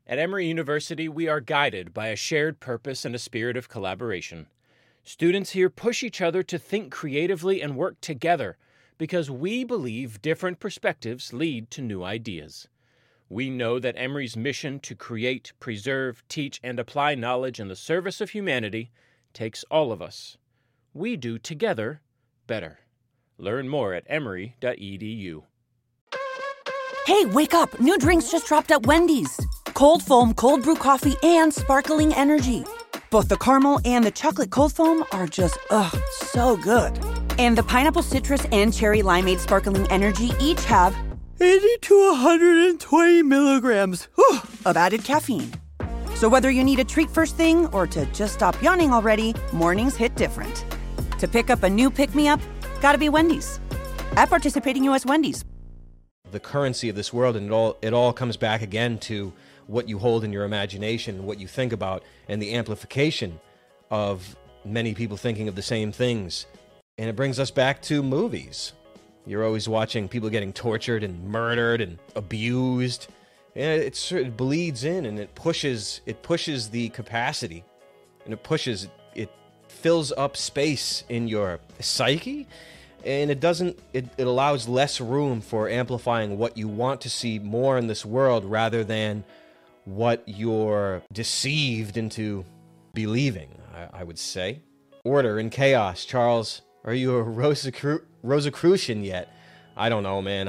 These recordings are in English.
At Emory University, we are guided by a shared purpose and a spirit of collaboration. Students here push each other to think creatively and work together because we believe different perspectives lead to new ideas. We know that Emory's mission to create, preserve, teach, and apply knowledge in the service of humanity takes all of us. We do together better. Learn more at emory.edu. Hey, wake up! New drinks just dropped at Wendy's. Cold foam, cold brew coffee, and sparkling energy. Both the caramel and the chocolate cold foam are just, so good. And the pineapple citrus and cherry limeade sparkling energy each have 80 to 120 milligrams of added caffeine. So whether you need a treat first thing or to just stop yawning already, mornings hit different. To pick up a new pick-me-up, gotta be Wendy's. At participating U.S. Wendy's. The currency of this world, and it all comes back again to what you hold in your imagination, what you think about, and the amplification of many people thinking of the same things. And it brings us back to movies. You're always watching people getting tortured and murdered and abused. And it sort of bleeds in, and it pushes the capacity, and it fills up space in your psyche, and it allows less room for amplifying what you want to see more in this world rather than what you're deceived into believing, I would say. Order and chaos. Charles, are you a Rosicrucian yet? I don't know, man.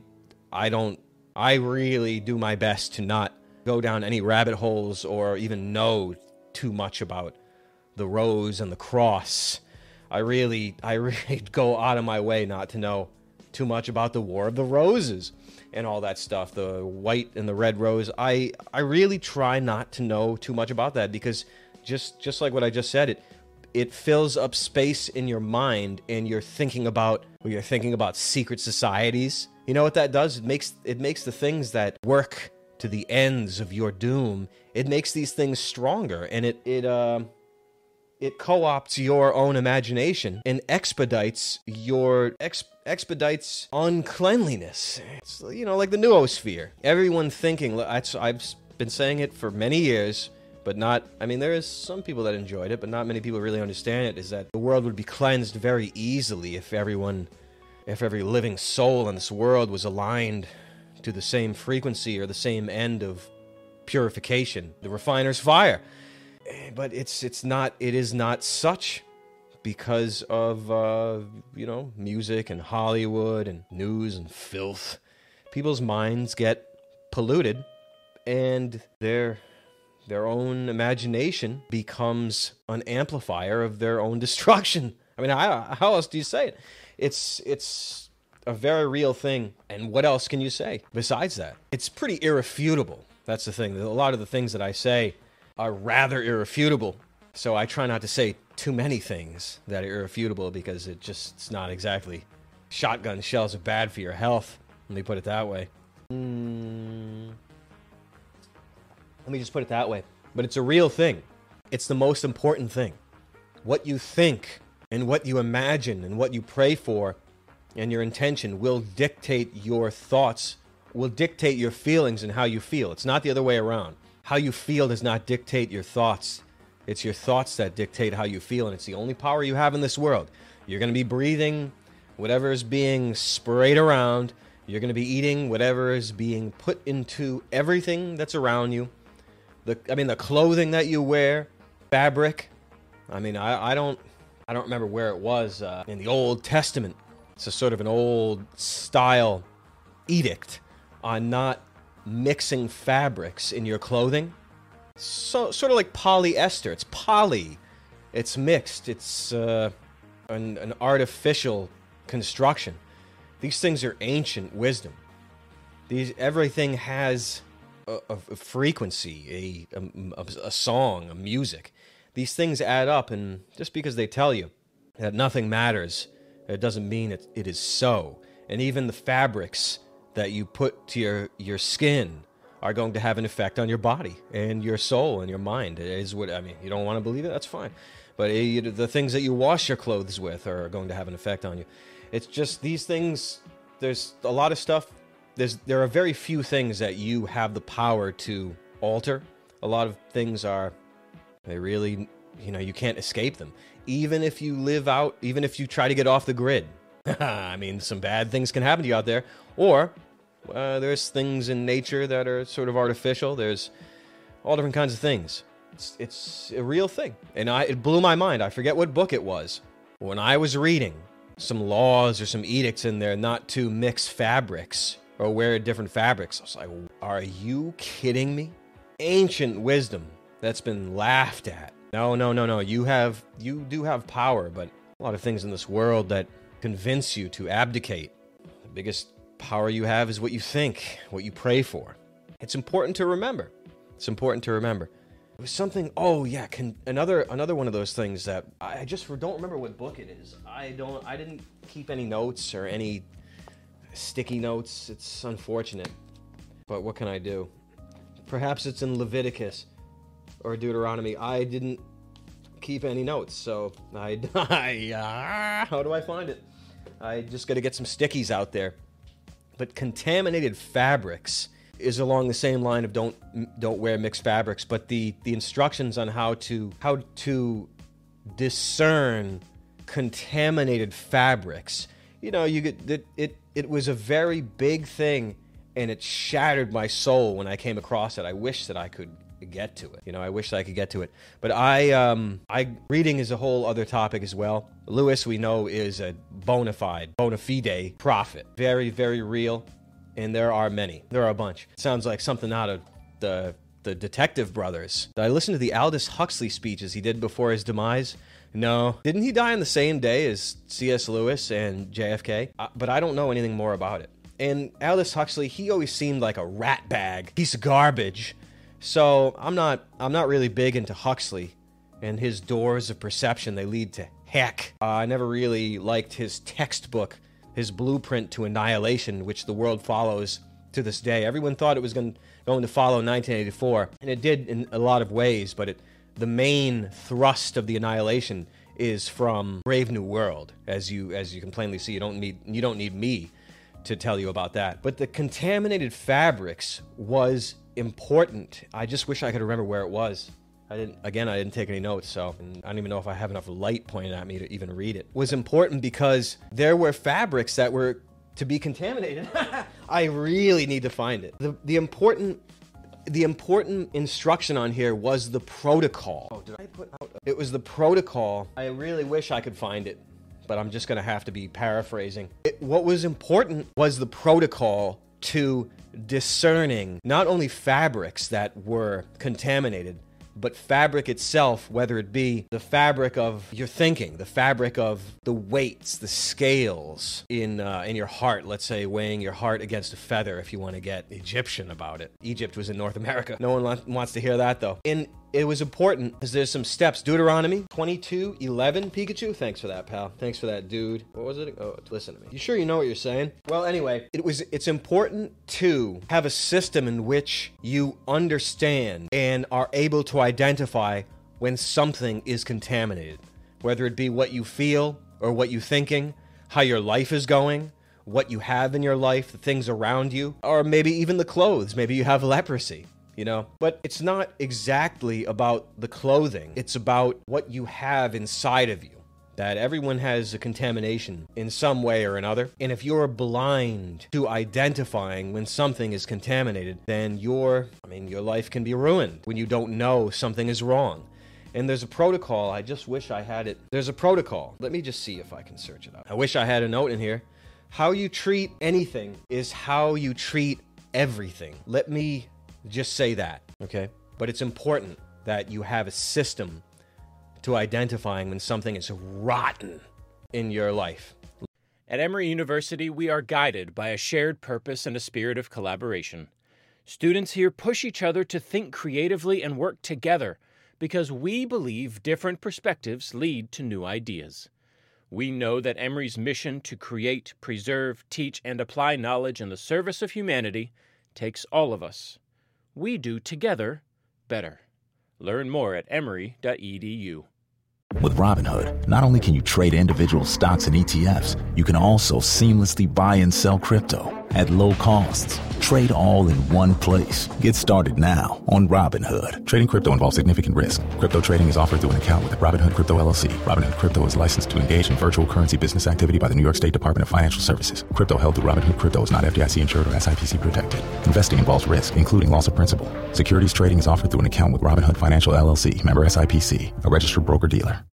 I really do my best to not go down any rabbit holes or even know too much about the rose and the cross. I really go out of my way not to know too much about the War of the Roses and all that stuff, the white and the red rose. I really try not to know too much about that because just like what I just said, it fills up space in your mind, and you're thinking about secret societies. You know what that does? It makes the things that work to the ends of your doom, it makes these things stronger, and it co-opts your own imagination and expedites uncleanliness. It's, like the noosphere. Everyone thinking, I've been saying it for many years, but there is some people that enjoyed it, but not many people really understand it, is that the world would be cleansed very easily if every living soul in this world was aligned to the same frequency or the same end of purification, the refiner's fire. But it is not such because of, music and Hollywood and news and filth. People's minds get polluted, and their own imagination becomes an amplifier of their own destruction. I mean, how else do you say it? It's a very real thing, and what else can you say besides that? It's pretty irrefutable. That's the thing. A lot of the things that I say are rather irrefutable, so I try not to say too many things that are irrefutable because it's not exactly. Shotgun shells are bad for your health, let me put it that way. Let me just put it that way. But it's a real thing. It's the most important thing. What you think and what you imagine and what you pray for and your intention will dictate your thoughts, will dictate your feelings and how you feel. It's not the other way around. How you feel does not dictate your thoughts. It's your thoughts that dictate how you feel, and it's the only power you have in this world. You're going to be breathing whatever is being sprayed around. You're going to be eating whatever is being put into everything that's around you. The clothing that you wear, fabric. I don't remember where it was in the Old Testament. It's a sort of an old style edict on not mixing fabrics in your clothing. So sort of like polyester. It's poly. It's mixed. It's an artificial construction. These things are ancient wisdom. Everything has a frequency, a song, a music. These things add up, and just because they tell you that nothing matters, it doesn't mean it is so. And even the fabrics that you put to your skin are going to have an effect on your body and your soul and your mind. It is what, you don't want to believe it? That's fine. But the things that you wash your clothes with are going to have an effect on you. It's just these things, there's a lot of stuff. There are very few things that you have the power to alter. A lot of things they really, you can't escape them. Even if you even if you try to get off the grid. I mean, some bad things can happen to you out there. Or there's things in nature that are sort of artificial. There's all different kinds of things. It's a real thing. And it blew my mind. I forget what book it was. When I was reading some laws or some edicts in there not to mix fabrics or wear different fabrics, I was like, are you kidding me? Ancient wisdom that's been laughed at. No. You do have power, but a lot of things in this world that convince you to abdicate. The biggest power you have is what you think, what you pray for. It's important to remember. It was something, another one of those things that I just don't remember what book it is. I didn't keep any notes or any sticky notes. It's unfortunate, but what can I do? Perhaps it's in Leviticus or Deuteronomy. I didn't keep any notes, so how do I find it? I just got to get some stickies out there. But contaminated fabrics is along the same line of don't wear mixed fabrics, but the instructions on how to discern contaminated fabrics. It was a very big thing, and it shattered my soul when I came across it. I wish that I could get to it. But reading is a whole other topic as well. Lewis, we know, is a bona fide prophet. Very, very real. And there are a bunch. It sounds like something out of the Detective Brothers. I listened to the Aldous Huxley speeches he did before his demise. No. Didn't he die on the same day as C.S. Lewis and JFK? But I don't know anything more about it. And Aldous Huxley, he always seemed like a rat bag, piece of garbage. So I'm not really big into Huxley and his doors of perception. They lead to heck. I never really liked his textbook, his blueprint to annihilation, which the world follows to this day. Everyone thought it was going to follow 1984, and it did in a lot of ways, but the main thrust of the annihilation is from Brave New World. As you can plainly see, you don't need me to tell you about that. But the contaminated fabrics was important. I just wish I could remember where it was. I didn't take any notes, so I don't even know if I have enough light pointed at me to even read it. It was important because there were fabrics that were to be contaminated. I really need to find it. The important instruction on here was the protocol. Oh, did I put out? It was the protocol. I really wish I could find it, but I'm just going to have to be paraphrasing. What was important was the protocol to discerning not only fabrics that were contaminated, but fabric itself, whether it be the fabric of your thinking, the fabric of the weights, the scales in your heart, let's say weighing your heart against a feather if you want to get Egyptian about it. Egypt was in North America. No one wants to hear that, though. And it was important because there's some steps. Deuteronomy 22:11. Pikachu, thanks for that, pal. Thanks for that, dude. What was it? Oh, listen to me. You sure you know what you're saying? Well, anyway, it's important to have a system in which you understand and are able to identify when something is contaminated, whether it be what you feel or what you're thinking, how your life is going, what you have in your life, the things around you, or maybe even the clothes. Maybe you have leprosy. But it's not exactly about the clothing. It's about what you have inside of you. That everyone has a contamination in some way or another. And if you're blind to identifying when something is contaminated, then your life can be ruined when you don't know something is wrong. And there's a protocol. I just wish I had it. There's a protocol. Let me just see if I can search it up. I wish I had a note in here. How you treat anything is how you treat everything. Let me just say that, okay? But it's important that you have a system to identifying when something is rotten in your life. At Emory University, we are guided by a shared purpose and a spirit of collaboration. Students here push each other to think creatively and work together because we believe different perspectives lead to new ideas. We know that Emory's mission to create, preserve, teach, and apply knowledge in the service of humanity takes all of us. We do together better. Learn more at emory.edu. With Robinhood, not only can you trade individual stocks and ETFs, you can also seamlessly buy and sell crypto at low costs. Trade all in one place. Get started now on Robinhood. Trading crypto involves significant risk. Crypto trading is offered through an account with Robinhood Crypto LLC. Robinhood Crypto is licensed to engage in virtual currency business activity by the New York State Department of Financial Services. Crypto held through Robinhood Crypto is not FDIC insured or SIPC protected. Investing involves risk, including loss of principal. Securities trading is offered through an account with Robinhood Financial LLC, member SIPC, a registered broker-dealer.